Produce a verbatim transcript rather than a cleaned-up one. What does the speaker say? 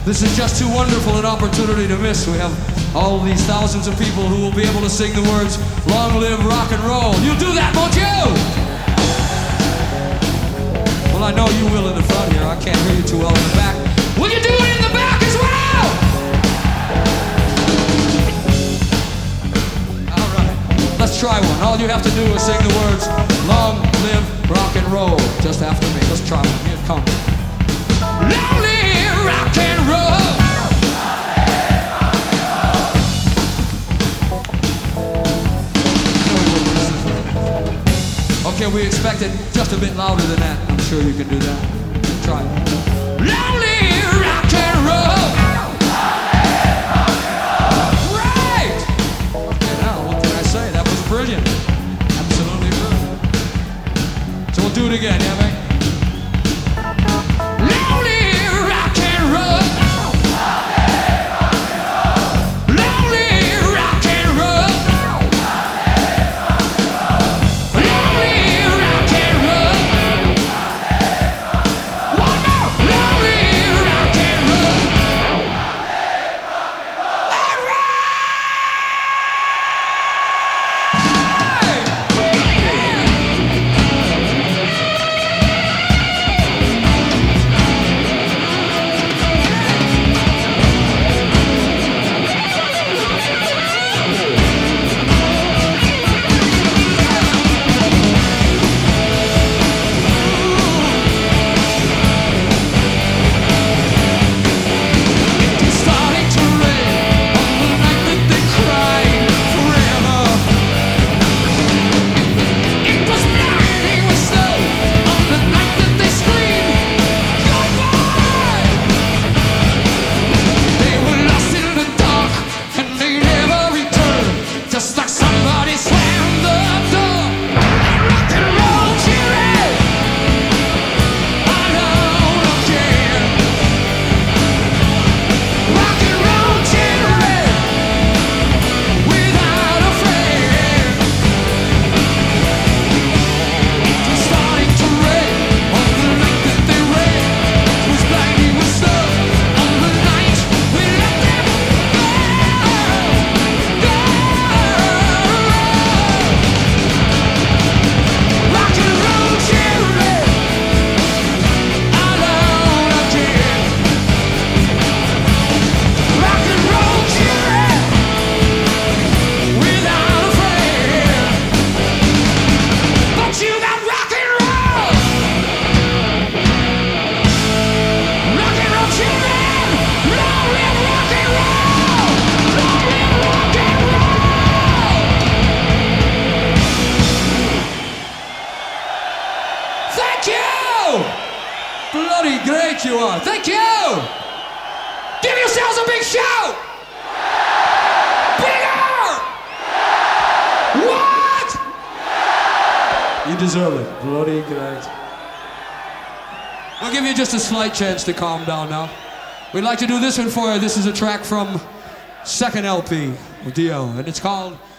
This is just too wonderful an opportunity to miss. We have all these thousands of people who will be able to sing the words, "Long live rock and roll." You'll do that, won't you? Well, I know you will in the front here. I can't hear you too well in the back. Will you do it in the back as well? All right, let's try one. All you have to do is sing the words, "Long live rock and roll," just after me. Let's try one. Here it comes. Long live rock and roll. Okay, we expected just a bit louder than that. I'm sure you can do that. Try it. Long live rock and roll. Right! Okay, now, what can I say? That was brilliant. Absolutely brilliant. So we'll do it again, yeah, mate? Long live rock and roll. Long live rock and roll. Long live rock and roll. One more. Long live rock and roll. All right! Starting to rain on the night that they cried forever. It was blinding with snow on the night that they screamed goodbye. They were lost in the dark and they never returned, just like somebody slammed the door. And rock and roll cheering alone again. Rock and roll cheering without a friend. It's starting to rain on the night that they ran. It was blinding with snow on the night we let them go. Go. Rock and roll cheering alone again. Rock and roll cheering without a friend. But you got rock and roll. Rock and roll cheering. Long live rock and roll. Long live rock and roll. Thank you. Bloody great you are. Thank you. Give yourselves a big shout. Bigger. What? You deserve it. Bloody great. We'll give you just a slight chance to calm down now. We'd like to do this one for you. This is a track from second L P with Dio, and it's called